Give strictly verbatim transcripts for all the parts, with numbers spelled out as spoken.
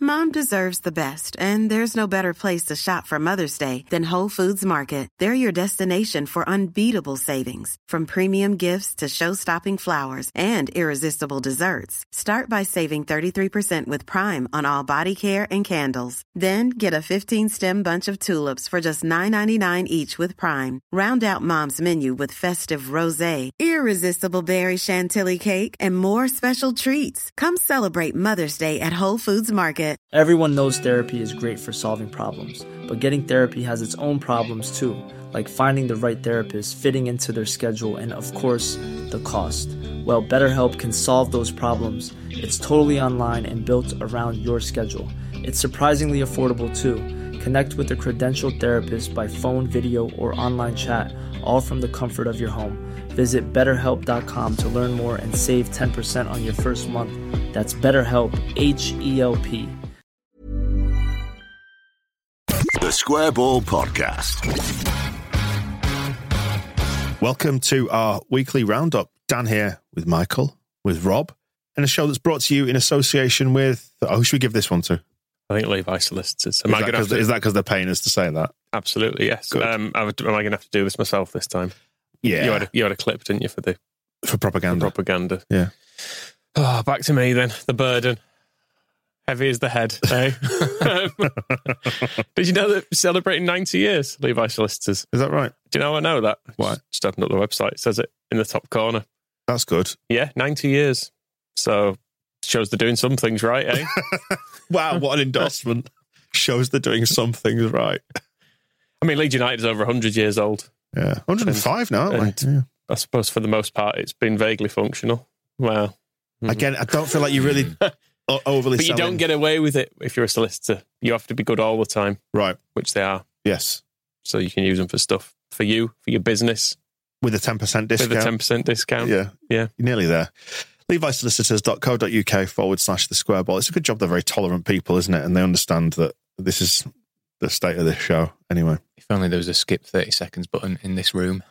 Mom deserves the best, and there's no better place to shop for Mother's Day than Whole Foods Market. They're your destination for unbeatable savings, from premium gifts to show-stopping flowers and irresistible desserts. Start by saving thirty-three percent with Prime on all body care and candles. Then get a fifteen-stem bunch of tulips for just nine ninety-nine each with Prime. Round out Mom's menu with festive rosé, irresistible berry chantilly cake, and more special treats. Come celebrate Mother's Day at Whole Foods Market. Everyone knows therapy is great for solving problems, but getting therapy has its own problems too, like finding the right therapist, fitting into their schedule, and of course, the cost. Well, BetterHelp can solve those problems. It's totally online and built around your schedule. It's surprisingly affordable too. Connect with a credentialed therapist by phone, video, or online chat, all from the comfort of your home. Visit better help dot com to learn more and save ten percent on your first month. That's BetterHelp, H E L P. The Square Ball Podcast. Welcome to our weekly roundup. Dan here with Michael, with Rob, and a show that's brought to you in association with... Oh, who should we give this one to? I think Levi Solicitors. Am Is I that gonna because to... to... they're paying us to say that? Absolutely, yes. Um, am I going to have to do this myself this time? Yeah. You had a, you had a clip, didn't you, for the... For propaganda. For propaganda. Yeah. Oh, back to me then. The burden. Heavy as the head, eh? Did you know that we're celebrating ninety years, Levi Solicitors? Is that right? Do you know how I know that? Why? Just opened up the website. It says it in the top corner. That's good. Yeah, ninety years. So, shows they're doing some things right, eh? Wow, what an endorsement. Shows they're doing some things right. I mean, Leeds United is over one hundred years old. Yeah, one hundred five and, now, aren't and we? Yeah. I suppose for the most part, it's been vaguely functional. Well, Again, I don't feel like you really... overly but you selling. don't get away with it if you're a solicitor. You have to be good all the time. Right. Which they are. Yes. So you can use them for stuff for you, for your business. With a ten percent discount. With a ten percent discount. Yeah. Yeah. You're nearly there. levi solicitors dot co dot uk forward slash the square ball. It's a good job they're very tolerant people, isn't it? And they understand that this is the state of this show anyway. If only there was a skip thirty seconds button in this room.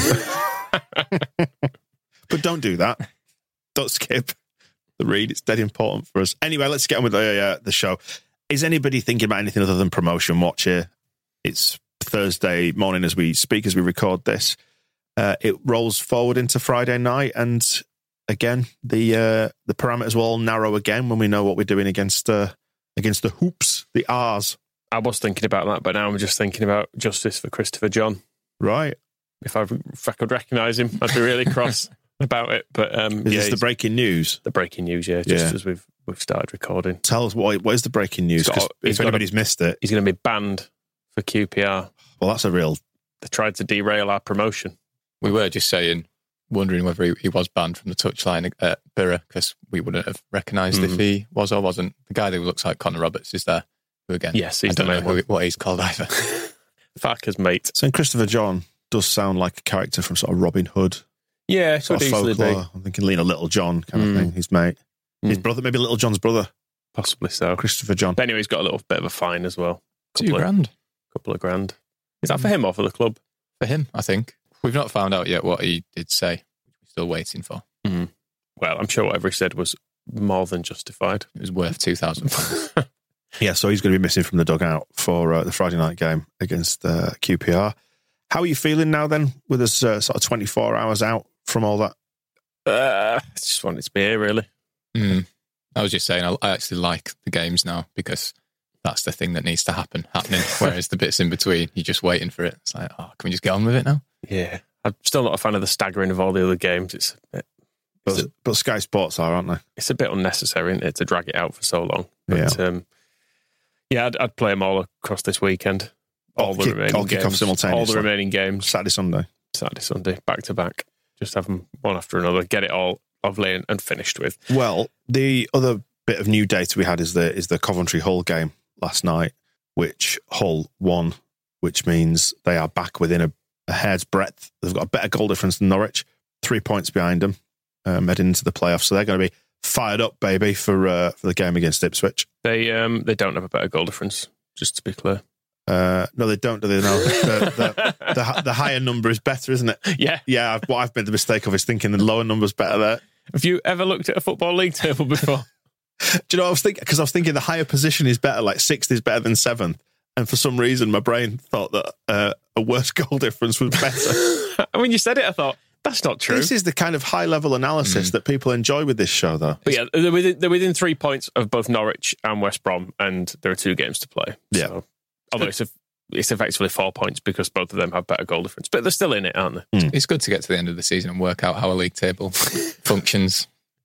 But don't do that. Don't skip the read. It's dead important for us. Anyway, let's get on with the, uh, the show. Is anybody thinking about anything other than promotion watch here? It's Thursday morning as we speak, as we record this. Uh, it rolls forward into Friday night, and again, the uh, the parameters will all narrow again when we know what we're doing against uh, against the hoops, the R's. I was thinking about that, but now I'm just thinking about justice for Christopher John. Right. If I, if I could recognise him, I'd be really cross about it. But um, is yeah, this the breaking news? The breaking news, yeah, just yeah. as we've we've started recording. Tell us what what is the breaking news? Because if anybody's a, missed it, he's going to be banned for Q P R. Well, that's a real. They tried to derail our promotion. We were just saying, wondering whether he, he was banned from the touchline at Borough, because we wouldn't have recognised mm. if he was or wasn't. The guy who looks like Connor Roberts is there. Who again? Yes, he's I don't the know main who, what he's called either. Farker's mate. So Christopher John does sound like a character from sort of Robin Hood. Yeah, it could easily be. I'm thinking Lena Little John kind of mm. thing. His mate, mm. his brother, maybe Little John's brother, possibly so. Christopher John. But anyway, he's got a little bit of a fine as well. Couple Two of, grand. Couple of grand. Is that for him or for the club? For him, I think. We've not found out yet what he did say. We're still waiting for. Mm. Well, I'm sure whatever he said was more than justified. It was worth two thousand pounds. Yeah, so he's going to be missing from the dugout for uh, the Friday night game against uh, Q P R. How are you feeling now then, with us uh, sort of twenty-four hours out from all that? Uh, I just wanted to be here, really. Mm. I was just saying, I, I actually like the games now because that's the thing that needs to happen, happening. Whereas the bits in between, you're just waiting for it. It's like, oh, can we just get on with it now? Yeah. I'm still not a fan of the staggering of all the other games. It's a bit, but, a, but Sky Sports are, aren't they? It's a bit unnecessary, isn't it, to drag it out for so long. But, yeah, um, yeah I'd, I'd play them all across this weekend. All, all the kick, remaining all kick games. Off simultaneously. All the remaining games. Saturday, Sunday. Saturday, Sunday, back to back. Just have them one after another. Get it all lovely and, and finished with. Well, the other bit of new data we had is the is the Coventry Hull game last night, which Hull won, which means they are back within a, a hair's breadth. They've got a better goal difference than Norwich, three points behind them, um, heading into the playoffs. So they're going to be fired up, baby, for uh, for the game against Ipswich. They um they don't have a better goal difference, just to be clear. Uh, no, they don't, do they? No, the, the, the, the higher number is better, isn't it? Yeah. Yeah, I've, what I've made the mistake of is thinking the lower number's better there. Have you ever looked at a Football League table before? Do you know what I was thinking? Because I was thinking the higher position is better, like sixth is better than seventh. And for some reason, my brain thought that uh, a worse goal difference was better. When you said it, I thought, that's not true. This is the kind of high-level analysis mm. that people enjoy with this show, though. But yeah, they're within, they're within three points of both Norwich and West Brom, and there are two games to play. Yeah. So, although it's, a, it's effectively four points because both of them have better goal difference. But they're still in it, aren't they? Mm. It's good to get to the end of the season and work out how a league table functions.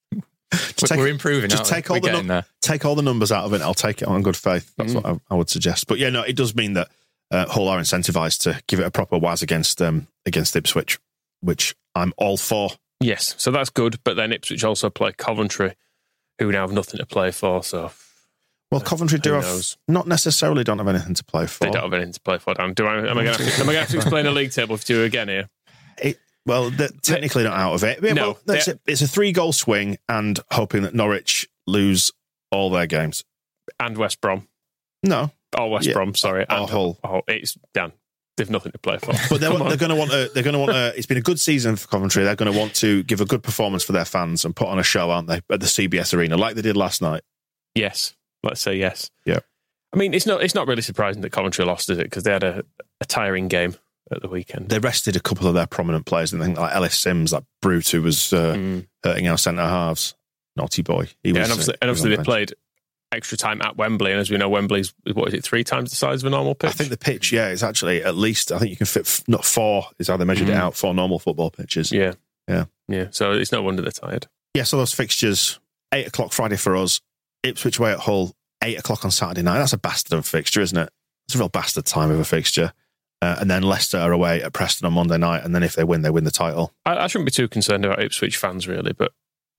Take, We're improving. Just take all, the num- take all the numbers out of it. I'll take it on good faith. That's mm. what I, I would suggest. But yeah, no, it does mean that uh, Hull are incentivised to give it a proper waz against um, against Ipswich, which I'm all for. Yes, so that's good. But then Ipswich also play Coventry, who now have nothing to play for. So, well, Coventry do have not necessarily don't have anything to play for. They don't have anything to play for. Dan. Do I? Am I going to have to explain a league table for you again here? It, Well, they're technically not out of it. Yeah, no, well, it's, a, it's a three-goal swing and hoping that Norwich lose all their games. And West Brom. No. Oh, West yeah. Brom, sorry. And Hull. Oh, it's Dan. They've nothing to play for. But they're, they're going to want a, they're going to want a, it's been a good season for Coventry. They're going to want to give a good performance for their fans and put on a show, aren't they, at the C B S Arena, like they did last night. Yes. Let's say yes. Yeah. I mean, it's not it's not really surprising that Coventry lost, is it? Because they had a, a tiring game at the weekend. They rested a couple of their prominent players, and I think like Ellis Sims, like Brute, who was uh, mm. hurting our centre halves. Naughty boy. He yeah, was, and obviously, uh, and obviously they played extra time at Wembley, and as we know, Wembley's, what is it, three times the size of a normal pitch? I think the pitch, yeah, is actually at least, I think you can fit f- not four, is how they measured mm. it out, four normal football pitches. Yeah. Yeah. Yeah, so it's no wonder they're tired. Yeah, so those fixtures, eight o'clock Friday for us, Ipswich away at Hull, eight o'clock on Saturday night. That's a bastard of a fixture, isn't it? It's a real bastard time of a fixture. Uh, and then Leicester are away at Preston on Monday night, and then if they win, they win the title. I, I shouldn't be too concerned about Ipswich fans, really, but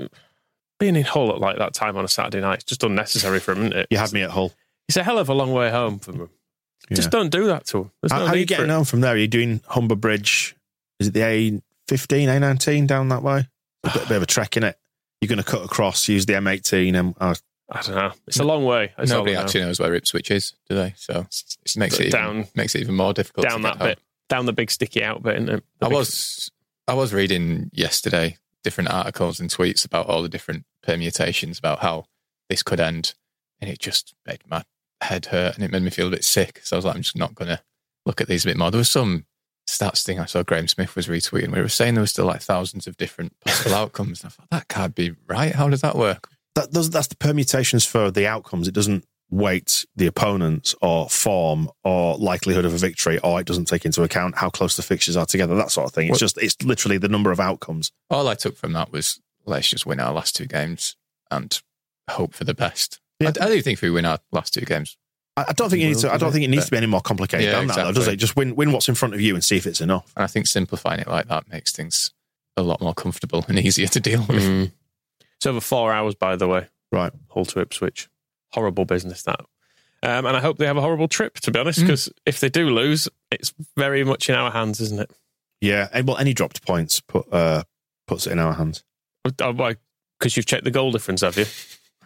being in Hull at like that time on a Saturday night is just unnecessary for them, isn't it? You had me at Hull. It's a hell of a long way home from them. Yeah. Just don't do that to them. There's how no how are you need getting for it. home from there? Are you doing Humber Bridge? Is it the A fifteen, A nineteen down that way? A bit, a bit of a trek, innit? You're going to cut across, use the M eighteen, and uh, I don't know. It's a long way. That's Nobody actually knows where Ipswich is, do they? So it makes it down, even, makes it even more difficult. Down to that get bit, down the big sticky out bit. Isn't it? The I big... was I was reading yesterday different articles and tweets about all the different permutations about how this could end, and it just made my head hurt and it made me feel a bit sick. So I was like, I'm just not going to look at these a bit more. There was some stats thing I saw Graham Smith was retweeting where he was saying there was still like thousands of different possible outcomes. And I thought, that can't be right. How does that work? That does, that's the permutations for the outcomes. It doesn't weight the opponents or form or likelihood of a victory, or it doesn't take into account how close the fixtures are together, that sort of thing. It's well, just, it's literally the number of outcomes. All I took from that was, let's just win our last two games and hope for the best. Yeah. I, I do think if we win our last two games, I, I don't think it needs to, I don't think it needs to be any more complicated yeah, than exactly. that, though, does it? Just win, win what's in front of you and see if it's enough. And I think simplifying it like that makes things a lot more comfortable and easier to deal with. Mm. It's over four hours, by the way. Right. Hull to Ipswich. Horrible business, that. Um, and I hope they have a horrible trip, to be honest, because mm. if they do lose, it's very much in our hands, isn't it? Yeah. Well, any dropped points put uh, puts it in our hands. Oh, why? Because you've checked the goal difference, have you?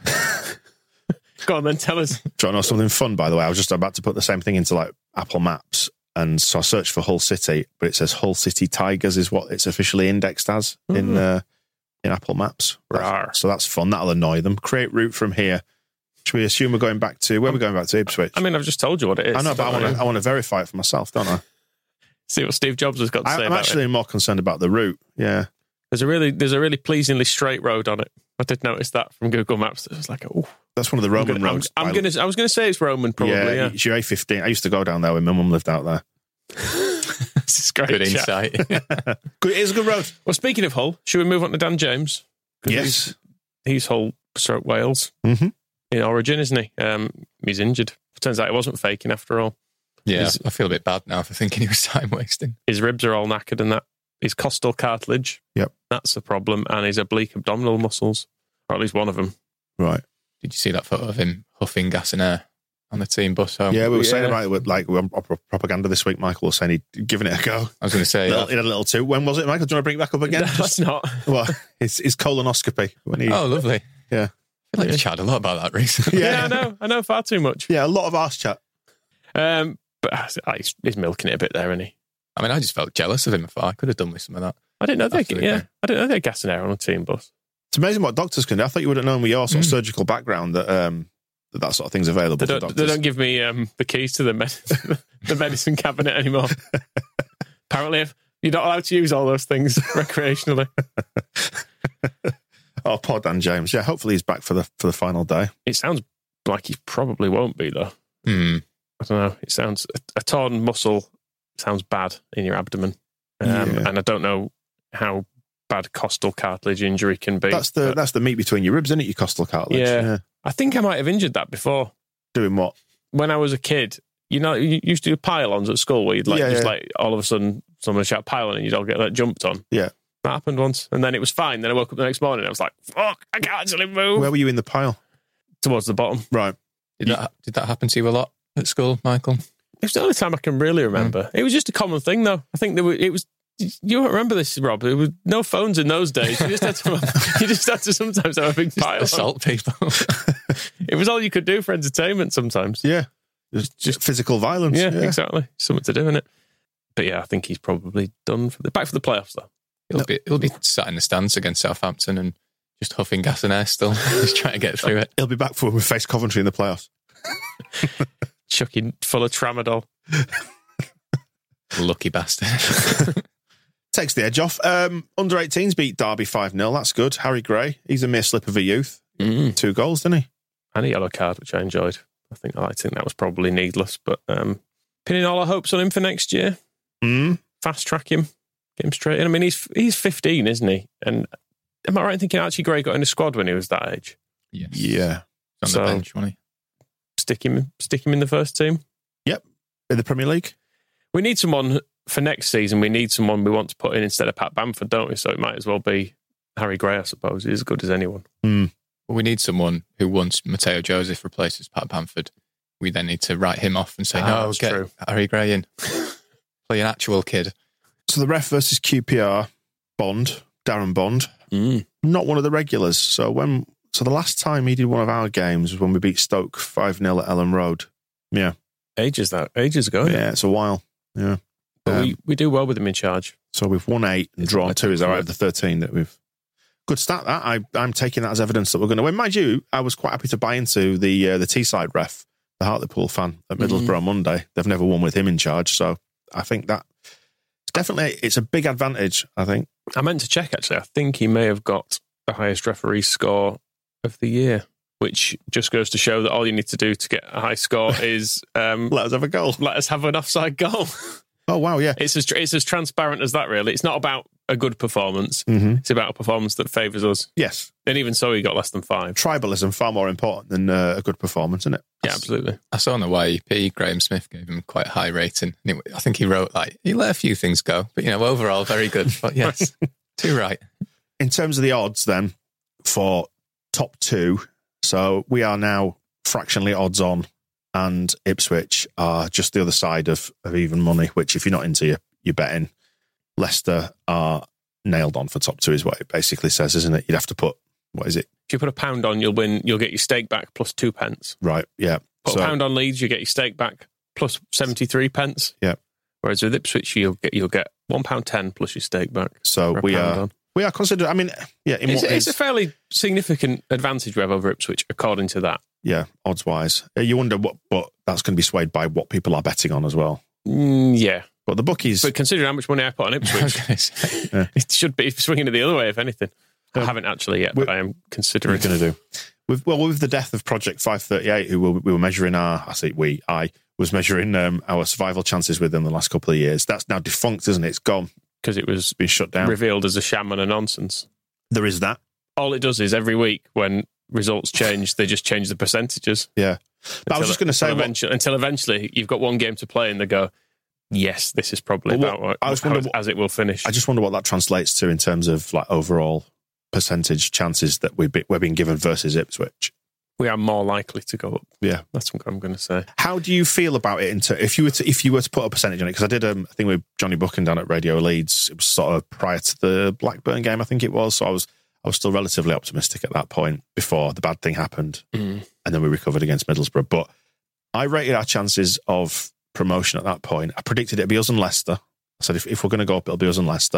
Go on, then tell us. Do you want to know something fun, by the way? I was just about to put the same thing into like Apple Maps, and so I searched for Hull City, but it says Hull City Tigers is what it's officially indexed as mm. in uh, in Apple Maps. Rawr. So that's fun. That'll annoy them. Create route from here. Should we assume we're going back to, where are we going back to? Ipswich? I mean, I've just told you what it is. I know, but I want to I want to verify it for myself, don't I? See what Steve Jobs has got to I, say I'm about actually it. more concerned about the route, yeah. There's a really there's a really pleasingly straight road on it. I did notice that from Google Maps. It was like, oh, that's one of the Roman I'm gonna, roads. I'm, I'm gonna, I was going to say it's Roman, probably. Yeah, yeah. It's your A fifteen. I used to go down there when my mum lived out there. This is great. Good chat. insight. Good, it's a good road. Well, speaking of Hull, should we move on to Dan James? Yes, he's, he's Hull stroke Wales mm-hmm. in origin, isn't he? Um, he's injured. Turns out it wasn't faking after all. Yeah, his, I feel a bit bad now for thinking he was time wasting. His ribs are all knackered and that. His costal cartilage. Yep. That's the problem. And his oblique abdominal muscles, or at least one of them. Right. Did you see that photo of him huffing gas and air on the team bus home? Yeah, we were yeah. saying about it with like on propaganda this week. Michael was saying he'd given it a go. I was going to say, little, he had a little too. When was it, Michael? Do you want to bring it back up again? No, that's not. Well, his, his colonoscopy. When he, oh, lovely. Yeah. I feel like you chatted a lot about that recently. Yeah, I know. I know far too much. Yeah, a lot of arse chat. Um, but uh, he's, he's milking it a bit there, isn't he? I mean, I just felt jealous of him. I thought I could have done with some of that. I didn't know they. After the Yeah, game. I didn't know they had gas and air on a team bus. It's amazing what doctors can do. I thought you would have known with your sort of mm. surgical background that um, that, that sort of thing's available they for don't, doctors. They don't give me um, the keys to the, med- the medicine cabinet anymore. Apparently, you're not allowed to use all those things recreationally. Oh, poor Dan James. Yeah, hopefully he's back for the for the final day. It sounds like he probably won't be, though. Mm. I don't know. It sounds... A, a torn muscle sounds bad in your abdomen. Um, yeah. And I don't know how bad costal cartilage injury can be. That's the that's the meat between your ribs, isn't it? Your costal cartilage. Yeah. yeah. I think I might have injured that before. Doing what? When I was a kid, you know, you used to do pile-ons at school where you'd like, yeah, just yeah. like, all of a sudden, someone shout pile-on and you'd all get like, jumped on. Yeah. That happened once. And then it was fine. Then I woke up the next morning and I was like, fuck, I can't actually move. Where were you in the pile? Towards the bottom. Right. Did that did that happen to you a lot at school, Michael? It's the only time I can really remember. Mm. It was just a common thing, though. I think there were, it was... You don't remember this, Rob? There was no phones in those days. You just had to, you just had to sometimes have a big pile. Assault people. It was all you could do for entertainment sometimes. Yeah. Just, just physical violence. Yeah, yeah, exactly. Something to do in it. But yeah, I think he's probably done for the back for the playoffs, though. He'll be he'll be sat in the stands against Southampton and just huffing gas and air still, just trying to get through it. He'll be back for when we face Coventry in the playoffs. Chucking full of tramadol. Lucky bastard. Takes the edge off. Um, under eighteens beat Derby five nil. That's good. Harry Gray, he's a mere slip of a youth. Mm. Two goals, didn't he? And a yellow card, which I enjoyed. I think I think that was probably needless, but um, pinning all our hopes on him for next year. Mm. Fast track him. Get him straight in. I mean, he's he's fifteen, isn't he? And am I right in thinking Archie Gray got in a squad when he was that age? Yes. Yeah. On so, the bench, wasn't he? Stick him, stick him in the first team. Yep. In the Premier League. We need someone for next season. We need someone we want to put in instead of Pat Bamford, don't we? So it might as well be Harry Gray, I suppose. He's as good as anyone. Mm. Well, we need someone who, once Matteo Joseph replaces Pat Bamford, we then need to write him off and say, ah, no, get true. Harry Gray in. Play an actual kid. So the ref versus Q P R, Bond, Darren Bond, Mm. not one of the regulars. So when so the last time he did one of our games was when we beat Stoke five nil at Ellen Road. Yeah. Ages that ages ago. Yeah, it's a while. Yeah. But Um, we, we do well with him in charge. So we've won eight and It's drawn like two. Is that two. right? Of the thirteen that we've. Good stat. That I, I'm taking that as evidence that we're going to win. Mind you, I was quite happy to buy into the uh, the Teesside ref, the Hartlepool fan at Middlesbrough Mm. Monday. They've never won with him in charge, so I think that it's definitely it's a big advantage. I think. I meant to check, actually. I think he may have got the highest referee score of the year, which just goes to show that all you need to do to get a high score is um, Let us have a goal. let us have an offside goal. Oh wow, yeah. It's as it's as transparent as that, really. It's not about a good performance. Mm-hmm. It's about a performance that favours us. Yes, And even so, he got less than five. tribalism far more important than uh, a good performance, isn't it? Yeah, absolutely. I saw on the Y E P, Graham Smith gave him quite a high rating. And it, I think he wrote, like, he let a few things go, but, you know, overall, very good. But yes, too right. In terms of the odds, then for top two, so we are now fractionally odds on, and Ipswich are just the other side of, of even money. Which, if you're not into your your betting, Leicester are nailed on for top two, is what it basically says, isn't it? You'd have to put what is it? If you put a pound on, you'll win. You'll get your stake back plus two pence. Right, yeah. Put So- a pound on Leeds, you get your stake back plus seventy-three pence. Yeah. Whereas with Ipswich, you'll get you'll get one pound ten plus your stake back. So for a we pound are on. we are considered. I mean, yeah, in It's, what it's is- a fairly significant advantage we have over Ipswich, according to that. yeah, odds wise. You wonder what, but that's going to be swayed by what people are betting on as well. Mm, yeah, But the bookies, but considering how much money I put on I was Ipswich, going to say, it should be swinging it the other way, if anything. I Um, haven't actually yet, we- but I am what are considering. we going to do? With, well, with the death of Project five thirty-eight, who we, we were measuring our, I say we, I was measuring um, our survival chances with in the last couple of years. That's now defunct, isn't it? It's gone. Because it was It's been shut down. revealed as a sham and a nonsense. There is that. All it does is every week when results change, they just change the percentages. Yeah. But I was Until- just going to say, until what- eventually, until eventually you've got one game to play and they go, yes, this is probably Well, what- about what, I was how wondering it- what- as it will finish. I just wonder what that translates to in terms of like overall percentage chances that we've been, we're being given versus Ipswich. we are more likely to go up. Yeah. That's what I'm going to say. How do you feel about it? Into if you were to if you were to put a percentage on it? Because I did um, a thing with Johnny Buchan down at Radio Leeds. It was sort of prior to the Blackburn game, I think it was. So I was I was still relatively optimistic at that point before the bad thing happened, Mm. and then we recovered against Middlesbrough. But I rated our chances of promotion at that point. I predicted it'd be us and Leicester. I said if, if we're going to go up, it'll be us and Leicester.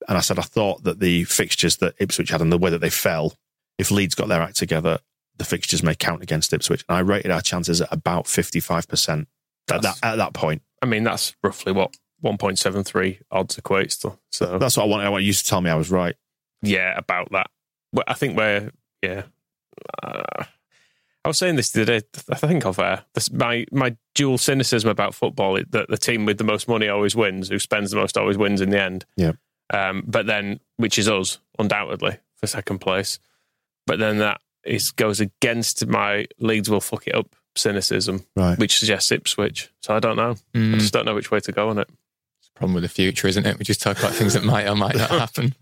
And I said I thought that the fixtures that Ipswich had and the way that they fell, if Leeds got their act together, the fixtures may count against Ipswich. And I rated our chances at about fifty-five percent at that, at that point. I mean, that's roughly what one point seven three odds equates to. So that's what I want. I want you to tell me I was right. Yeah, about that. Well, I think we're, yeah. Uh, I was saying this the other day, I think of uh, this, my, my dual cynicism about football, that the team with the most money always wins, who spends the most always wins in the end. Yeah. Um, but then, which is us, undoubtedly, for second place. But then that is goes against my Leeds will fuck it up cynicism, right, which suggests Ipswich. So I don't know. Mm. I just don't know which way to go on it. It's a problem with the future, isn't it? We just talk about things that might or might not happen.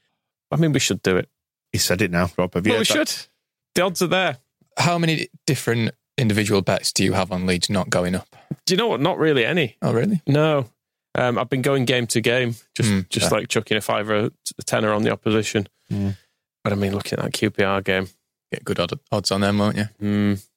I mean, we should do it. He said it now, Rob. Have you well, we that? should. The odds are there. How many different individual bets do you have on Leeds not going up? Do you know what? Not really any. Oh, really? No. Um, I've been going game to game, just Mm, just fair. like chucking a fiver, a tenner on the opposition. Mm. But I mean, looking at that Q P R game, Get good odd- odds on them, won't you? mm,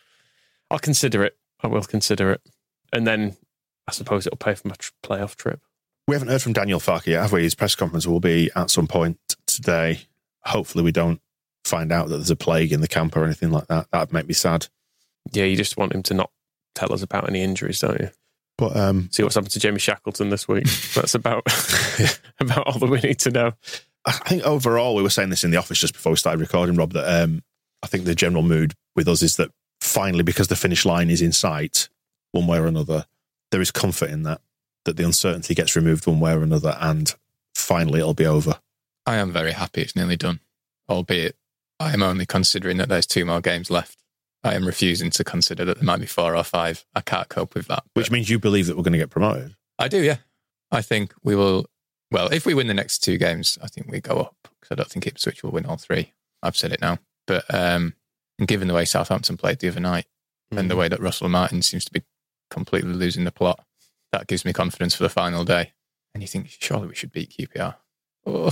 I'll consider it. I will consider it. And then I suppose it'll pay for my tr- playoff trip. We haven't heard from Daniel Farke yet, have we? His press conference will be at some point today. Hopefully we don't find out that there's a plague in the camp or anything like that. That'd make me sad. Yeah, you just want him to not tell us about any injuries, don't you? But um, see what's happened to Jamie Shackleton this week. That's about about all that we need to know. I think overall, we were saying this in the office just before we started recording, Rob, that um, I think the general mood with us is that finally, because the finish line is in sight, one way or another, there is comfort in that, that the uncertainty gets removed one way or another, and finally it'll be over. I am very happy it's nearly done, albeit I am only considering that there's two more games left. I am refusing to consider that there might be four or five. I can't cope with that. Which means you believe that we're going to get promoted? I do, yeah. I think we will... Well, if we win the next two games, I think we go up, because I don't think Ipswich will win all three. I've said it now. But um, given the way Southampton played the other night, mm. and the way that Russell Martin seems to be completely losing the plot, that gives me confidence for the final day. And you think, surely we should beat Q P R. Oh.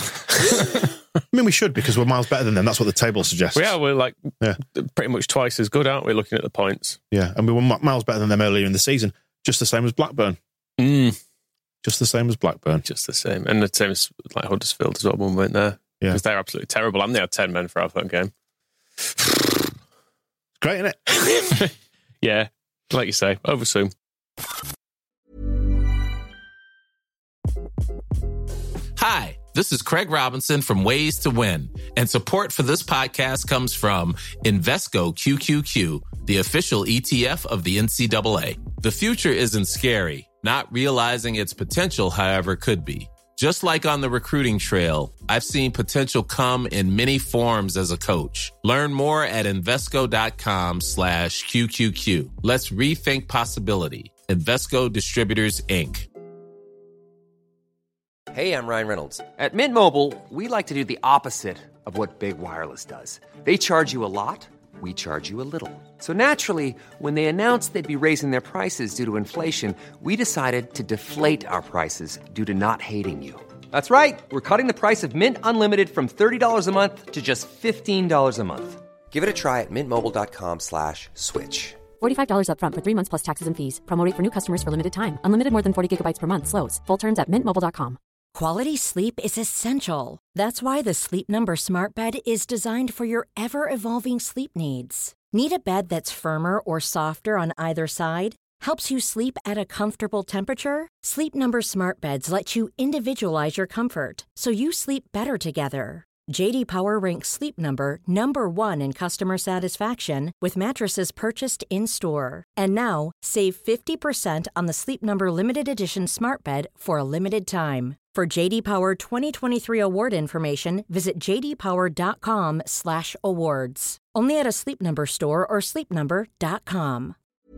I mean, we should, because we're miles better than them. That's what the table suggests. We are. We're like yeah. pretty much twice as good, aren't we, looking at the points? Yeah, and we were miles better than them earlier in the season. Just the same as Blackburn. Mm. Just the same as Blackburn. Just the same. And the same as like Huddersfield as well when we went there. Yeah. Because they're absolutely terrible. And they had ten men for our third game. Great, isn't it? Yeah. Like you say, over soon. Hi, this is Craig Robinson from Ways to Win, and support for this podcast comes from Invesco Q Q Q, the official E T F of the N C double A. The future isn't scary. Not realizing its potential, however, could be. Just like on the recruiting trail, I've seen potential come in many forms as a coach. Learn more at Invesco.com slash QQQ. Let's rethink possibility. Invesco Distributors, Incorporated. Hey, I'm Ryan Reynolds. At Mint Mobile, we like to do the opposite of what Big Wireless does. They charge you a lot, we charge you a little. So naturally, when they announced they'd be raising their prices due to inflation, we decided to deflate our prices due to not hating you. That's right. We're cutting the price of Mint Unlimited from thirty dollars a month to just fifteen dollars a month. Give it a try at mintmobile.com slash switch. forty-five dollars up front for three months plus taxes and fees. Promo rate for new customers for limited time. Unlimited more than forty gigabytes per month slows. Full terms at mint mobile dot com. Quality sleep is essential. That's why the Sleep Number Smart Bed is designed for your ever-evolving sleep needs. Need a bed that's firmer or softer on either side? Helps you sleep at a comfortable temperature? Sleep Number Smart Beds let you individualize your comfort, so you sleep better together. J D Power ranks Sleep Number number one in customer satisfaction with mattresses purchased in-store. And now, save fifty percent on the Sleep Number Limited Edition Smart Bed for a limited time. For J D Power twenty twenty-three award information, visit jdpower.com slash awards. Only at a Sleep Number store or sleep number dot com.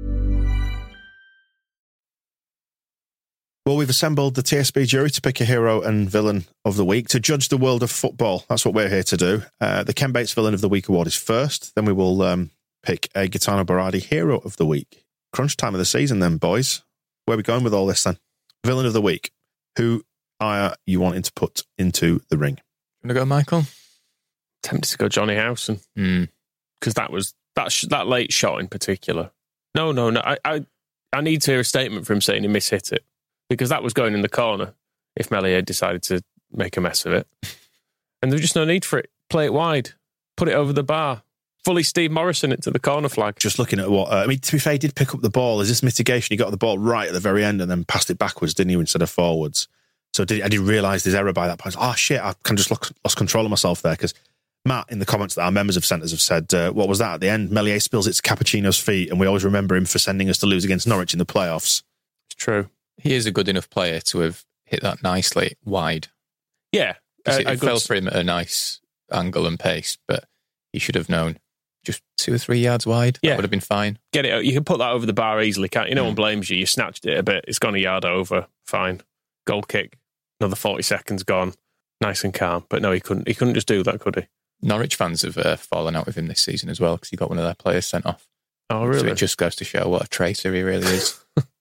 Well, we've assembled the T S B jury to pick a hero and villain of the week, to judge the world of football. That's what we're here to do. Uh, the Ken Bates Villain of the Week award is first. Then we will um, pick a Gaetano Berardi Hero of the Week. Crunch time of the season then, boys. Where are we going with all this then? Villain of the Week. Who are you wanting to put into the ring? You want to go, Michael? Tempted to go Johnny Howson. Mm. Because that was that sh- that late shot in particular. No, no, no. I, I I need to hear a statement from him saying he mishit it. Because that was going in the corner if Meslier decided to make a mess of it. And there's just no need for it. Play it wide. Put it over the bar. Fully Steve Morrison into the corner flag. Just looking at what... Uh, I mean, to be fair, he did pick up the ball. Is this mitigation? He got the ball right at the very end and then passed it backwards, didn't he, instead of forwards? So did, I didn't realise his error by that point. Oh, shit, I kind of just lost, lost control of myself there because Matt, in the comments that our members of centres have said, uh, what was that at the end? Meslier spills it to Cappuccino's feet and we always remember him for sending us to lose against Norwich in the playoffs. It's true. He is a good enough player to have hit that nicely wide. Yeah. Uh, A, it a fell good... for him at a nice angle and pace, but he should have known just two or three yards wide. Yeah. That would have been fine. Get it. You can put that over the bar easily, can't you? No Mm. one blames you. You snatched it a bit. It's gone a yard over. Fine. Goal kick. Another forty seconds gone. Nice and calm. But no, he couldn't. He couldn't just do that, could he? Norwich fans have uh, fallen out with him this season as well because he got one of their players sent off. Oh, really? So it just goes to show what a traitor he really is.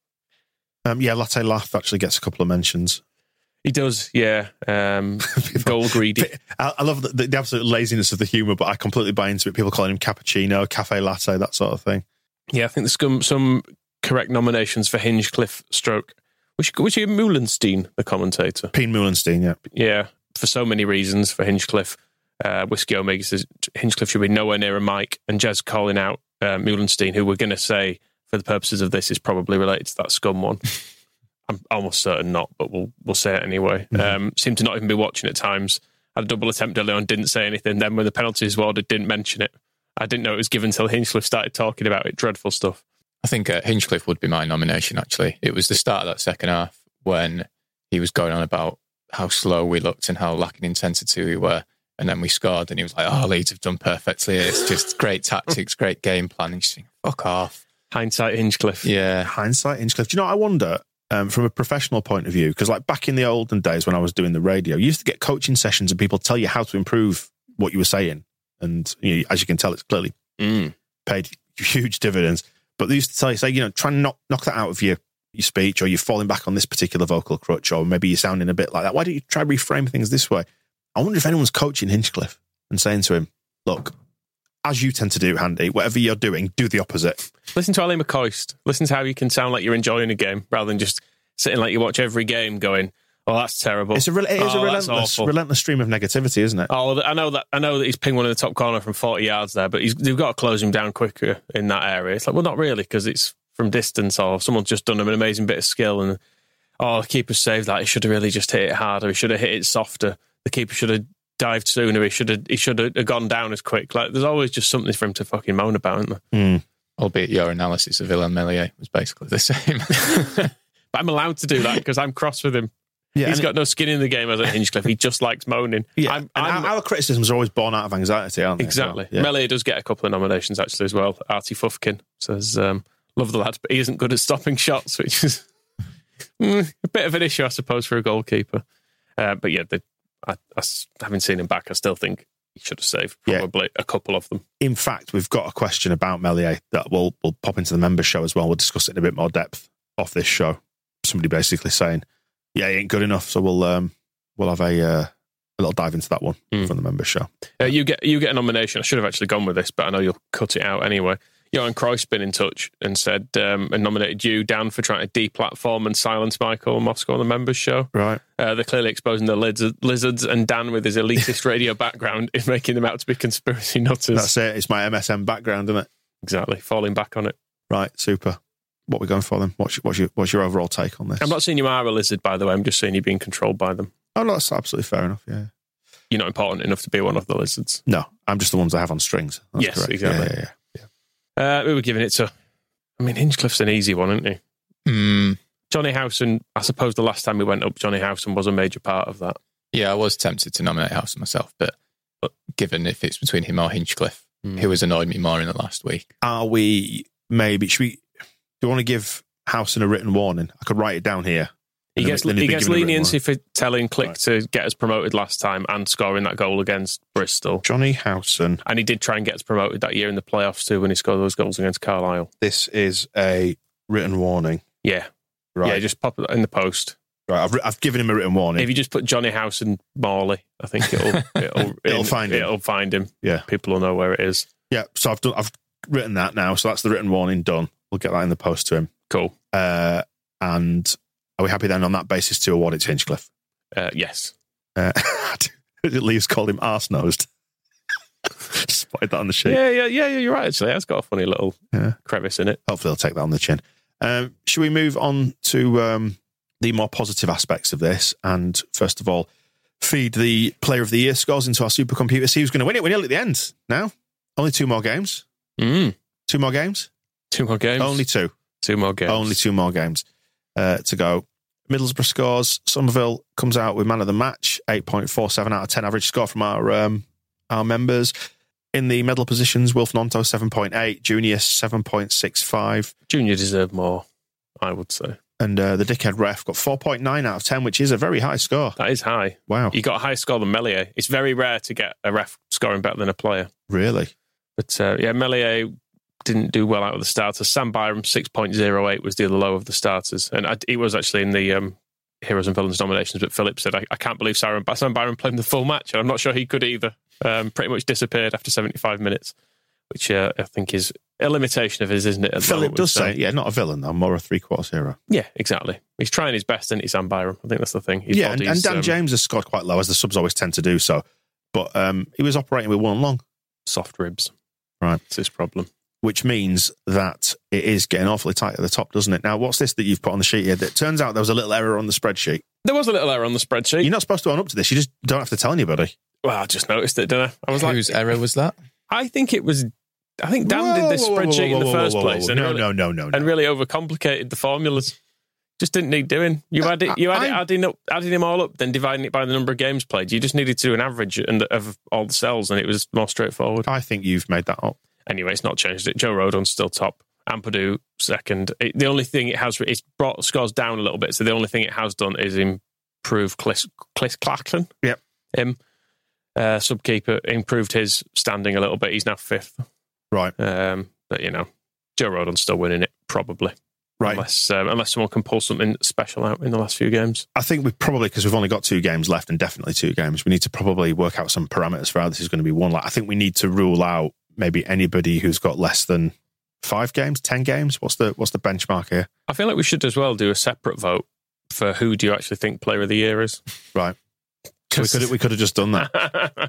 um, yeah, Latte Laugh actually gets a couple of mentions. He does, yeah. Um, goal greedy. I, I love the, the, the absolute laziness of the humour, but I completely buy into it. People calling him cappuccino, cafe latte, that sort of thing. Yeah, I think there's some, some correct nominations for Hinchcliffe stroke. Which which is Meulenstein, the commentator? Pien Meulenstein, yeah. Yeah, for so many reasons for Hinchcliffe. Uh, Whiskey Omega says Hinchcliffe should be nowhere near a mic, and Jez calling out uh, Meulenstein, who we're going to say, for the purposes of this, is probably related to that scum one. I'm almost certain not, but we'll we'll say it anyway. Mm-hmm. Um, seemed to not even be watching at times. Had a double attempt early on, didn't say anything. Then when the penalty was awarded, didn't mention it. I didn't know it was given until Hinchcliffe started talking about it. Dreadful stuff. I think uh, Hinchcliffe would be my nomination, actually. It was the start of that second half when he was going on about how slow we looked and how lacking intensity we were. And then we scored and he was like, oh, Leeds have done perfectly. It's just great tactics, great game plan. And you just think, fuck off. Hindsight Hinchcliffe. Yeah. Hindsight Hinchcliffe. Do you know what I wonder? Um, from a professional point of view, because like back in the olden days when I was doing the radio, you used to get coaching sessions and people tell you how to improve what you were saying. And you know, as you can tell, it's clearly mm. paid huge dividends. But they used to tell you, say, you know, try and knock, knock that out of your, your speech, or you're falling back on this particular vocal crutch, or maybe you're sounding a bit like that. Why don't you try reframe things this way? I wonder if anyone's coaching Hinchcliffe and saying to him, look, as you tend to do, Handy, whatever you're doing, do the opposite. Listen to Ali McCoist. Listen to how you can sound like you're enjoying a game rather than just sitting like you watch every game going, oh, that's terrible. It's a, re- it is oh, a relentless, relentless stream of negativity, isn't it? Oh, I know that I know that he's pinged one in the top corner from forty yards there, but he's, they've got to close him down quicker in that area. It's like, well, not really, because it's from distance, or someone's just done him an amazing bit of skill, and oh, the keeper saved that. He should have really just hit it harder. He should have hit it softer. The keeper should have dived sooner. He should have he should have gone down as quick. Like, there's always just something for him to fucking moan about, isn't there? Mm. Albeit your analysis of Willem Meslier was basically the same. But I'm allowed to do that because I'm cross with him. Yeah, He's got it, no skin in the game as a Hinchcliffe. He just likes moaning. Yeah, I'm, and I'm, our, our criticisms are always born out of anxiety, aren't they? Exactly. Well, yeah. Meslier does get a couple of nominations actually as well. Artie Fufkin says, um, love the lad, but he isn't good at stopping shots, which is mm, a bit of an issue, I suppose, for a goalkeeper. Uh, but yeah, the, I, I, having seen him back, I still think he should have saved probably yeah. a couple of them. In fact, we've got a question about Meslier that we'll, we'll pop into the members show as well. We'll discuss it in a bit more depth off this show. Somebody basically saying, yeah, he ain't good enough, so we'll um, we'll have a, uh, a little dive into that one mm. from the members show. Uh, you get you get a nomination. I should have actually gone with this, but I know you'll cut it out anyway. Johan Cruyff's been in touch and said um, and nominated you, Dan, for trying to deplatform and silence Michael and Moscow on the members show. Right. Uh, they're clearly exposing the liz- lizards, and Dan, with his elitist radio background, is making them out to be conspiracy nutters. That's it. It's my M S M background, isn't it? Exactly. Falling back on it. Right. Super. What are we going for then? What's your, what's your, what's your overall take on this? I'm not saying you are a lizard, by the way. I'm just saying you're being controlled by them. Oh, no, that's absolutely fair enough, yeah. You're not important enough to be one of the lizards. No, I'm just the ones I have on strings. That's yes, correct. exactly. Yeah, yeah, yeah. Uh, we were giving it to... I mean, Hinchcliffe's an easy one, isn't he? Mm. Johnny Howson, I suppose the last time we went up, Johnny Howson was a major part of that. Yeah, I was tempted to nominate Howson myself, but, but given if it's between him or Hinchcliffe, mm. who has annoyed me more in the last week. Are we... Maybe... Should we... Do you want to give Howson a written warning? I could write it down here. He gets, he gets leniency for telling Click right. to get us promoted last time and scoring that goal against Bristol. Johnny Howson. And he did try and get us promoted that year in the playoffs too when he scored those goals against Carlisle. This is a written warning. Yeah. Right. Yeah, just pop it in the post. Right, I've, I've given him a written warning. If you just put Johnny Howson Morley, I think it'll it'll, it'll find him. It'll find him. Yeah. People will know where it is. Yeah, so I've done, I've written that now, so that's the written warning done. We'll get that in the post to him. Cool. Uh, and... Are we happy then on that basis to award it to Hinchcliffe? Uh, yes. Uh, Lee's called him arse-nosed. Spotted that on the sheet. Yeah, yeah, yeah, you're right, actually. It's got a funny little yeah. crevice in it. Hopefully they'll take that on the chin. Um, should we move on to um, the more positive aspects of this? And first of all, feed the Player of the Year scores into our supercomputer. See who's going to win it. We're nearly at the end now. Only two more games. Mm. Two more games? Two more games. Only two. Two more games. Only two more games uh, to go. Middlesbrough scores. Somerville comes out with man of the match. eight point four seven out of ten average score from our um, our members. In the medal positions, Wilf Nonto, seven point eight. Junior, seven point six five. Junior deserved more, I would say. And uh, the dickhead ref got four point nine out of ten, which is a very high score. That is high. Wow. He got a higher score than Melier. It's very rare to get a ref scoring better than a player. Really? But uh, yeah, Melier didn't do well out of the starters. Sam Byram, six point oh eight, was the other low of the starters. And I, he was actually in the um, Heroes and Villains nominations, but Philip said, I, I can't believe Sam, Sam Byram played the full match. And I'm not sure he could either. Um, pretty much disappeared after seventy-five minutes, which uh, I think is a limitation of his, isn't it? Philip does say, yeah, not a villain, though, more a three-quarters hero. Yeah, exactly. He's trying his best, isn't he, Sam Byram? I think that's the thing. His yeah, and, and Dan um, James has scored quite low, as the subs always tend to do so. But um, he was operating with one long. Soft ribs. Right. That's his problem. Which means that it is getting awfully tight at the top, doesn't it? Now, what's this that you've put on the sheet here? That turns out there was a little error on the spreadsheet. There was a little error on the spreadsheet. You're not supposed to own up to this. You just don't have to tell anybody. Well, I just noticed it, didn't I? I was like, whose error was that? I think it was. I think Dan Whoa, did this whoa, whoa, spreadsheet whoa, whoa, in the first whoa, whoa, place, whoa. and No, really, no, no, no, no. and really overcomplicated the formulas. Just didn't need doing. You had it. You had I, it adding up, adding them all up, then dividing it by the number of games played. You just needed to do an average and of all the cells, and it was more straightforward. I think you've made that up. Anyway, it's not changed it. Joe Rodon's still top. Ampadu second. It, the only thing it has, it's brought scores down a little bit. So the only thing it has done is improve Cliss, Cliss Clacton. Yep. Him. Uh, subkeeper improved his standing a little bit. He's now fifth. Right. Um, but, you know, Joe Rodon's still winning it, probably. Right. Unless, um, unless someone can pull something special out in the last few games. I think we probably, because we've only got two games left and definitely two games, we need to probably work out some parameters for how this is going to be won. Like, I think we need to rule out maybe anybody who's got less than five games, ten games. What's the what's the benchmark here? I feel like we should as well do a separate vote for who do you actually think Player of the Year is. Right. So we could we could have just done that.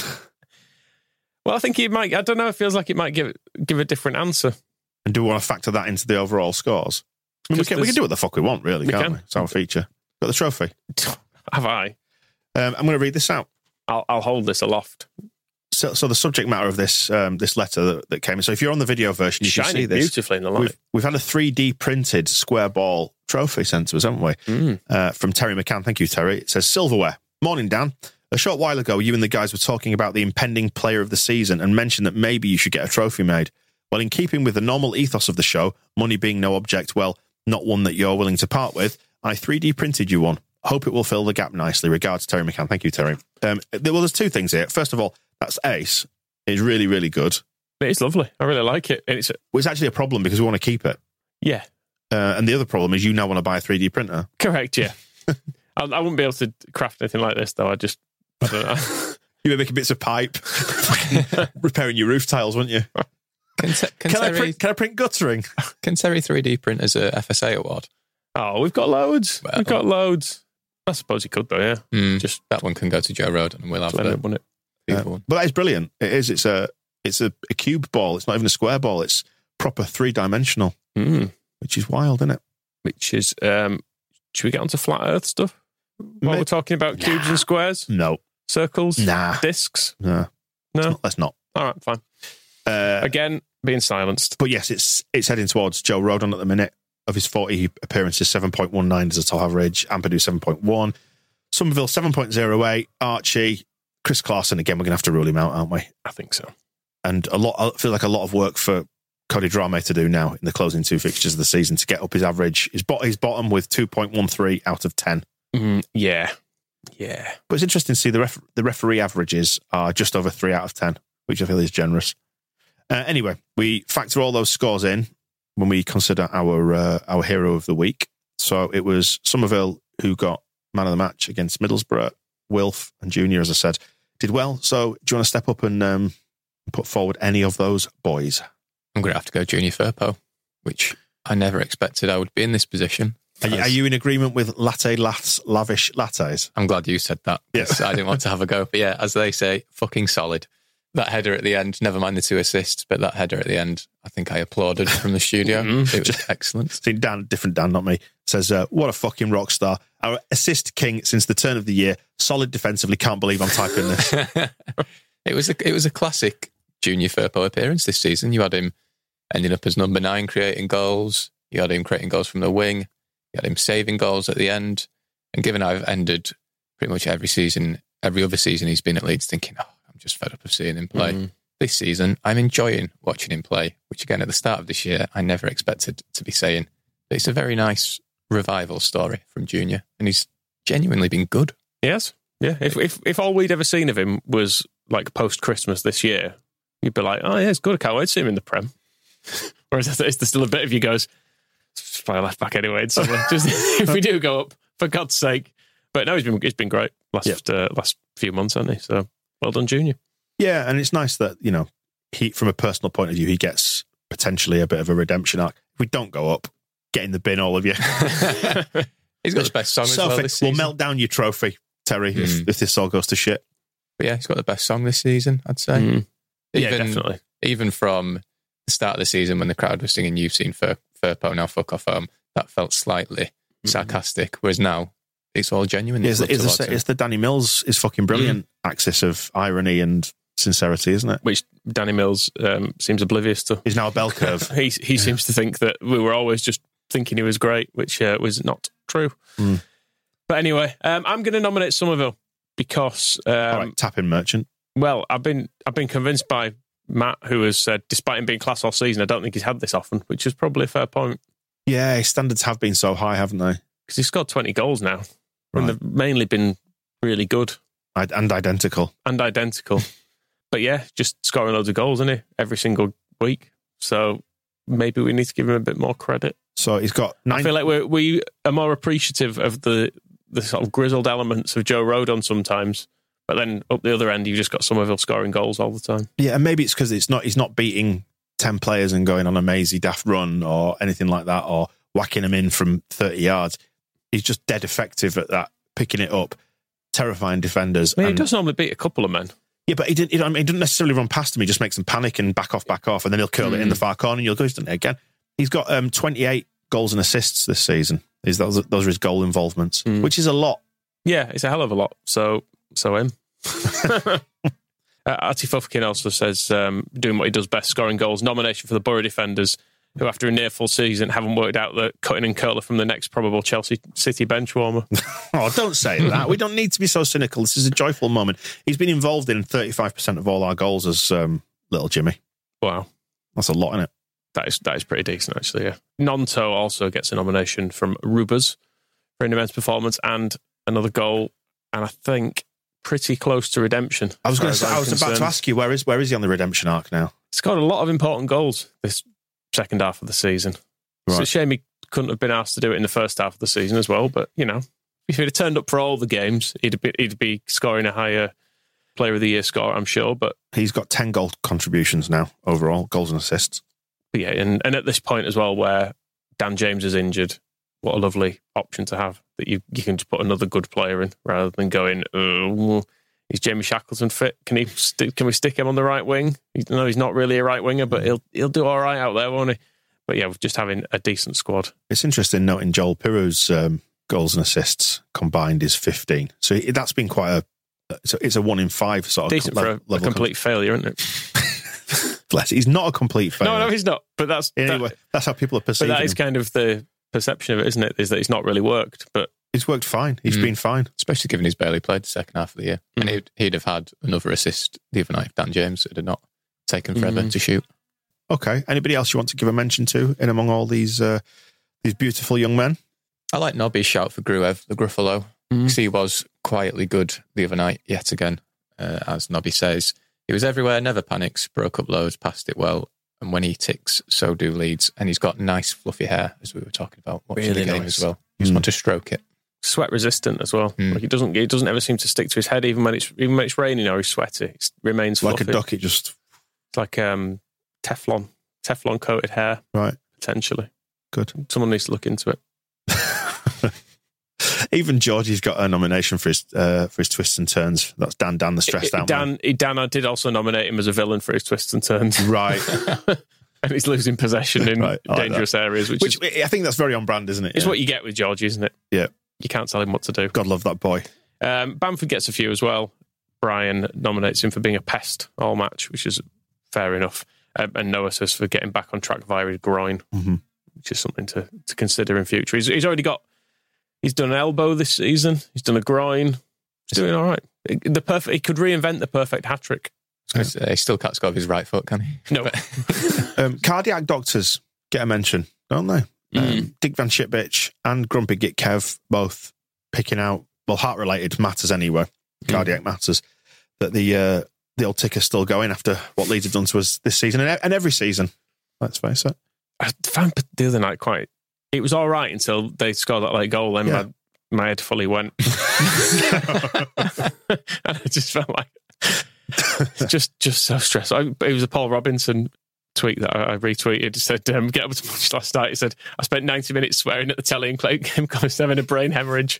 Well, I think it might. I don't know. It feels like it might give give a different answer. And do we want to factor that into the overall scores? I mean, we, can, we can do what the fuck we want, really, we can't can. we? It's our feature. Got the trophy. Have I? Um, I'm going to read this out. I'll, I'll hold this aloft. So, so the subject matter of this um, this letter that, that came in. So if you're on the video version, you Shining can see this beautifully in the light. We've, we've had a three D printed square ball trophy sent to us, haven't we? Mm. Uh, from Terry McCann. Thank you, Terry. It says silverware. Morning, Dan. A short while ago, you and the guys were talking about the impending player of the season and mentioned that maybe you should get a trophy made. Well, in keeping with the normal ethos of the show, money being no object, well, not one that you're willing to part with, I three D printed you one. Hope it will fill the gap nicely. Regards, Terry McCann. Thank you, Terry. Um, well, there's two things here. First of all, that's ace. It's really, really good. It is lovely. I really like it. And it's well, it's actually a problem because we want to keep it. Yeah. Uh, and the other problem is you now want to buy a three D printer. Correct, yeah. I, I wouldn't be able to craft anything like this, though. I just, I don't know. You were making bits of pipe, repairing your roof tiles, wouldn't you? Can, te- can, can, Terry, I print, can I print guttering? Can Terry three D print as a F S A award? Oh, we've got loads. Well, we've got loads. I suppose he could, though, yeah. Mm, Just that one can go to Joe Rodon and we'll have it, the it? Uh, one. but that is brilliant. It is. It's a it's a, a cube ball. It's not even a square ball. It's proper three-dimensional, mm. which is wild, isn't it? Which is, um, should we get onto flat Earth stuff? While Maybe. we're talking about Nah. cubes and squares? No. Circles? Nah. Discs? No. No? Let's not. All right, fine. Uh, Again, being silenced. But yes, it's it's heading towards Joe Rodon at the minute. Of his forty appearances, seven point one nine is the top average. Ampadu, seven point one. Somerville, seven point oh eight. Archie, Chris Clarkson, again, we're going to have to rule him out, aren't we? I think so. And a lot, I feel like a lot of work for Cody Drame to do now in the closing two fixtures of the season to get up his average. His, bot, his bottom with two point one three out of ten. Mm, yeah. Yeah. But it's interesting to see the ref, the referee averages are just over three out of ten, which I feel is generous. Uh, anyway, we factor all those scores in when we consider our uh, our hero of the week. So it was Somerville who got man of the match against Middlesbrough. Wilf and Junior, as I said, did well. So do you want to step up and um, put forward any of those boys? I'm going to have to go Junior Firpo, which I never expected I would be in this position. Are you, are you in agreement with latte laths, lavish lattes? I'm glad you said that. Yes, yeah. I didn't want to have a go. But yeah, as they say, fucking solid. That header at the end, never mind the two assists, but that header at the end, I think I applauded from the studio. mm-hmm. It was excellent. See, Dan, different Dan, not me, says, uh, what a fucking rock star. Our assist king since the turn of the year. Solid defensively. Can't believe I'm typing this. it was a, it was a classic Junior Firpo appearance this season. You had him ending up as number nine, creating goals. You had him creating goals from the wing. You had him saving goals at the end. And given I've ended pretty much every season, every other season he's been at Leeds thinking, oh, I'm just fed up of seeing him play. Mm. This season, I'm enjoying watching him play, which again, at the start of this year, I never expected to be saying. But it's a very nice revival story from Junior, and he's genuinely been good. Yes. Yeah. If if if all we'd ever seen of him was like post-Christmas this year, you'd be like, oh, yeah, it's good. I can't wait to see him in the Prem. Whereas is there still a bit of you goes, just play left back anyway in summer. Just if we do go up, for God's sake. But no, he's been he's been great last yeah. uh, last few months, hasn't he? So well done, Junior. Yeah, and it's nice that, you know, he, from a personal point of view, he gets potentially a bit of a redemption arc. If we don't go up, get in the bin, all of you. He's got the best song as well this season. We'll melt down your trophy, Terry, mm. if, if this all goes to shit. But yeah, he's got the best song this season, I'd say. Mm. Even, yeah, definitely. Even from the start of the season when the crowd was singing, "You've seen Fur, Firpo, now fuck off home," that felt slightly mm. sarcastic, whereas now it's all genuine. It's, it's, the, it's the Danny Mills is fucking brilliant mm. axis of irony and sincerity, isn't it? Which Danny Mills um, seems oblivious to. He's now a bell curve. he he yeah. seems to think that we were always just thinking he was great, which uh, was not true. Mm. But anyway, um, I'm going to nominate Somerville because um, all right, tapping merchant. Well, I've been I've been convinced by Matt, who has said, despite him being class all season, I don't think he's had this often, which is probably a fair point. Yeah, his standards have been so high, haven't they? Because he's scored twenty goals now, right. and they've mainly been really good and identical, and identical. But yeah, just scoring loads of goals, isn't he? Every single week. So maybe we need to give him a bit more credit. So he's got nine... I feel like we're, we are more appreciative of the, the sort of grizzled elements of Joe Rodon sometimes. But then up the other end, you've just got Somerville scoring goals all the time. Yeah, and maybe it's because it's not he's not beating ten players and going on a mazy daft run or anything like that, or whacking them in from thirty yards. He's just dead effective at that, picking it up, terrifying defenders. I mean, and... he does normally beat a couple of men. Yeah, but he didn't. He, I mean, he doesn't necessarily run past him. He just makes them panic and back off, back off, and then he'll curl mm. it in the far corner, and you'll go, he's done it again. He's got um, twenty-eight goals and assists this season. Is those, those are his goal involvements, mm. which is a lot. Yeah, it's a hell of a lot. So, so him. uh, Artie Fufkin also says um, doing what he does best, scoring goals. Nomination for the Borough defenders, who after a near full season haven't worked out the cutting and curler from the next probable Chelsea City bench warmer. Oh, don't say that. We don't need to be so cynical. This is a joyful moment. He's been involved in thirty-five percent of all our goals as um, little Jimmy. Wow. That's a lot, isn't it? That is that is pretty decent, actually, yeah. Nonto also gets a nomination from Rubers for an immense performance and another goal, and I think pretty close to redemption. I was going to say, I was concerned. about to ask you, where is where is he on the redemption arc now? He's got a lot of important goals this second half of the season. Right. It's a shame he couldn't have been asked to do it in the first half of the season as well, but, you know, if he'd have turned up for all the games, he'd be, he'd be scoring a higher Player of the Year score, I'm sure, but... He's got ten goal contributions now, overall, goals and assists. But yeah, and, and at this point as well, where Dan James is injured, what a lovely option to have, that you, you can just put another good player in, rather than going, oh, is Jamie Shackleton fit? Can he st- can we stick him on the right wing? No, he's not really a right winger, but he'll he'll do all right out there, won't he? But yeah, just having a decent squad. It's interesting noting Joel Pirou's um, goals and assists combined is fifteen. So that's been quite a it's a, it's a one in five sort of decent level, for a, a complete con- failure, isn't it? Bless. He's not a complete failure. No, no, he's not. But that's anyway. That, that's how people are perceiving. But that is him. kind of the perception of it, isn't it? Is that it's not really worked, but. He's worked fine. He's mm. been fine. Especially given he's barely played the second half of the year. Mm. And he'd, he'd have had another assist the other night if Dan James had not taken forever mm. to shoot. Okay. Anybody else you want to give a mention to in among all these uh, these beautiful young men? I like Nobby's shout for Gruev, the Gruffalo. Mm. Because he was quietly good the other night, yet again. Uh, as Nobby says, he was everywhere, never panics, broke up loads, passed it well. And when he ticks, so do Leeds. And he's got nice fluffy hair, as we were talking about watching really the game nice. as well. You just mm. want to stroke it. Sweat resistant as well. Mm. Like it doesn't, it doesn't ever seem to stick to his head, even when it's even when it's raining or he's sweaty. It remains fluffy. Like a duck. It just it's like um, Teflon, Teflon coated hair, right? Potentially. Good. Someone needs to look into it. Even Georgie's got a nomination for his uh, for his twists and turns. That's Dan Dan, the stressed out Dan, man. Dan, I did also nominate him as a villain for his twists and turns. Right. And he's losing possession in Right, I like dangerous that. areas, which, Which is I think that's very on brand, isn't it? it's Yeah. what you get with Georgie, isn't it? Yeah. You can't tell him what to do. God love that boy. Um, Bamford gets a few as well. Brian nominates him for being a pest all match, which is fair enough. Um, and Noah says for getting back on track via his groin, Mm-hmm. which is something to, to consider in future. He's, he's already got, he's done an elbow this season. He's done a groin. He's doing all right. The perfect. He could reinvent the perfect hat trick. He still can't score with his right foot, can he? No. Um, cardiac doctors get a mention, don't they? Mm. Um, Dick Van Shipbitch and Grumpy Git Kev both picking out, well, heart-related matters anyway, cardiac matters, that the uh, the old ticker's still going after what Leeds have done to us this season and, and every season, let's face it. I found the other night quite, it was all right until they scored that late goal. Then Yeah. my, my head fully went. And I just felt like, just just so stressed. I, it was a Paul Robinson tweet that I, I retweeted. It said, um, get up to much last night. He said, I spent ninety minutes swearing at the telly and Clay came close to having a brain hemorrhage.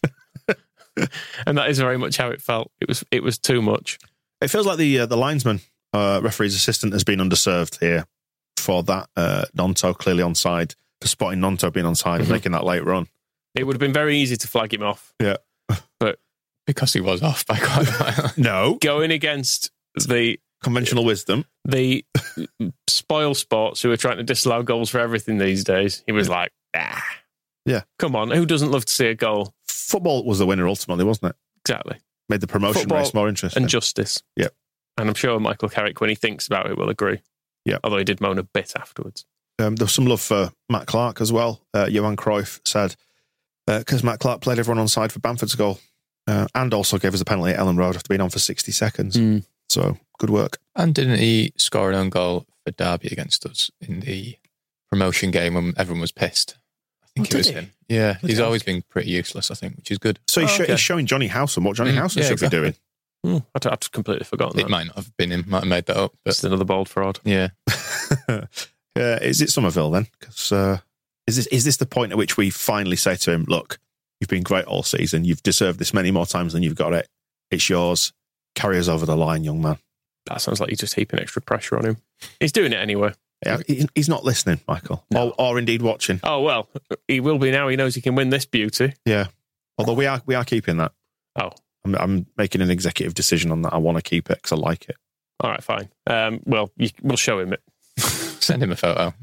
And that is very much how it felt. It was it was too much. It feels like the uh, the linesman, uh, referee's assistant, has been underserved here for that uh, Nonto clearly onside, for spotting Nonto being onside and Mhm. making that late run. It would have been very easy to flag him off. Yeah. But Because he was off by quite a while. No. going against the Conventional wisdom. the spoil sports who are trying to disallow goals for everything these days, he was like, ah. Yeah. Come on, who doesn't love to see a goal? Football was the winner ultimately, wasn't it? Exactly. Made the promotion Football race more interesting. And justice. Yep. And I'm sure Michael Carrick, when he thinks about it, will agree. Yeah. Although he did moan a bit afterwards. Um, there was some love for Matt Clark as well. Uh, Johan Cruyff said, because uh, Matt Clark played everyone on side for Bamford's goal uh, and also gave us a penalty at Ellen Road after being on for sixty seconds. Mm. So, good work. And didn't he score an own goal for Derby against us in the promotion game when everyone was pissed? I think Oh, it did was he? him. Yeah, Did he's he? always been pretty useless, I think, which is good. So, he's, Oh, sho- okay. he's showing Johnny Howson what Johnny Mm, Howson yeah, should exactly. be doing. Mm, I'd, I'd completely forgotten It that. might not have been him, might have made that up. But Just another bold fraud. yeah, uh, is it Somerville then? Because uh, is this is this the point at which we finally say to him, look, you've been great all season. You've deserved this many more times than you've got it. It's yours. Carry us over the line, young man. That sounds like you're just heaping extra pressure on him. He's doing it anyway. Yeah, he- he's not listening, Michael, or, or indeed watching. Oh, well, he will be now. He knows he can win this beauty. Yeah. Although we are we are keeping that. Oh, I'm, I'm making an executive decision on that. I want to keep it because I like it. all right, fine. Um, well, you, we'll show him it. send him a photo.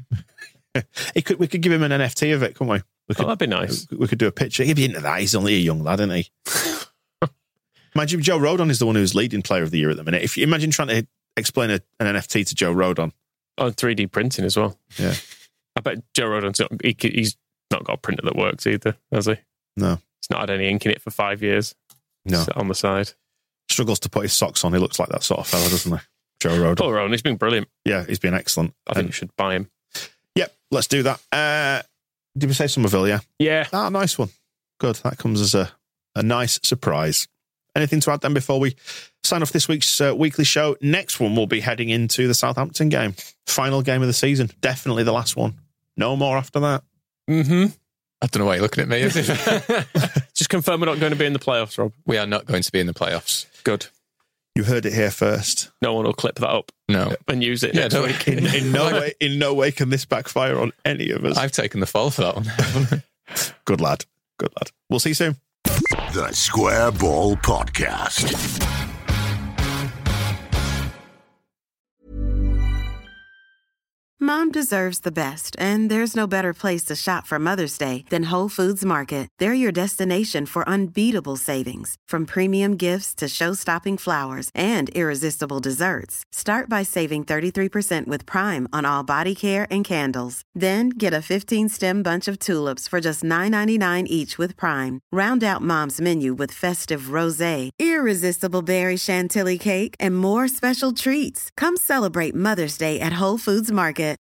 It could we could give him an N F T of it, couldn't we? We Oh, could, that'd be nice. we could do a picture. He'd be into that. He's only a young lad, isn't he? Imagine Joe Rodon is the one who's leading player of the year at the minute. If you imagine trying to explain a, an N F T to Joe Rodon. On three D printing as well. Yeah. I bet Joe Rodon's not, he, he's not got a printer that works either, has he? No. He's not had any ink in it for five years. No. Sit on the side. Struggles to put his socks on. He looks like that sort of fella, doesn't he? Joe Rodon. Paul Rodon, he's been brilliant. Yeah, he's been excellent. I think And- you should buy him. Yep, let's do that. Uh, did we say Somerville, yeah? Yeah. Ah, nice one. Good. That comes as a, a nice surprise. Anything to add then before we sign off this week's uh, weekly show? Next one, we'll be heading into the Southampton game. Final game of the season. Definitely the last one. No more after that. Mm-hmm. I don't know why you're looking at me. As if Just confirm we're not going to be in the playoffs, Rob. we are not going to be in the playoffs. Good. You heard it here first. No one will clip that up No, and use it Yeah, next don't- week. In, in no way, in no way can this backfire on any of us. I've taken the fall for that one. Good lad. Good lad. We'll see you soon. The Square Ball Podcast. Mom deserves the best, and there's no better place to shop for Mother's Day than Whole Foods Market. They're your destination for unbeatable savings, from premium gifts to show-stopping flowers and irresistible desserts. Start by saving thirty-three percent with Prime on all body care and candles. Then get a fifteen-stem bunch of tulips for just nine ninety-nine each with Prime. Round out Mom's menu with festive rosé, irresistible berry chantilly cake, and more special treats. Come celebrate Mother's Day at Whole Foods Market.